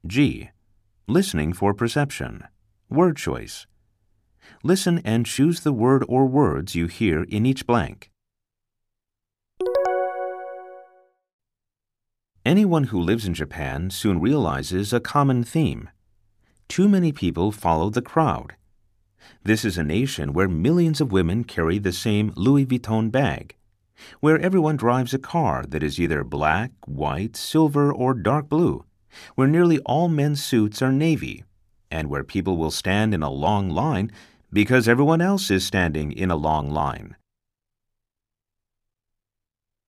G. Listening for perception. Word choice. Listen and choose the word or words you hear in each blank. Anyone who lives in Japan soon realizes a common theme. Too many people follow the crowd. This is a nation where millions of women carry the same Louis Vuitton bag, where everyone drives a car that is either black, white, silver, or dark blue, where nearly all men's suits are navy, and where people will stand in a long line because everyone else is standing in a long line.